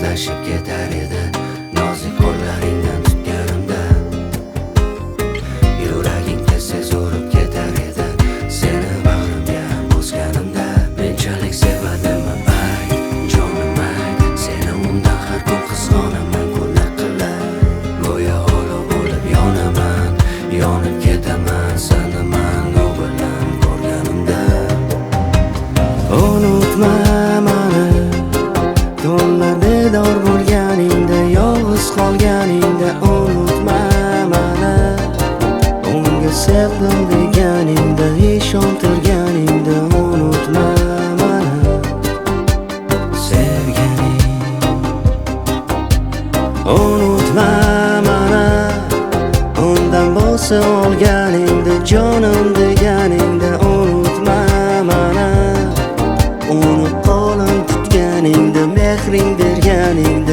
tezlashib ketar edi nozik qo'llaringdan tutganimda. Yuraging tez-tez urib ketar edi seni bag'rimga bosganimda. Menchalik sevadimmi ay jonim ay, seni undan har kun qizg'onaman kunlar qilib. Go'yo olov bo'lib yonaman, yonib ketaman, sanaman o bilan ko'rganimda. Unutma mani tunlar bedor bo'lganingda, yolg'iz qolganingda. Unutma mani unga sevdim deganingda, ishontirganingda. Unutma mani sevganing. Unutma mani undan bo'lsa olganingda, jonim deganingda. Unutma mani uni qo'lim tutganingda, mehring berganingda.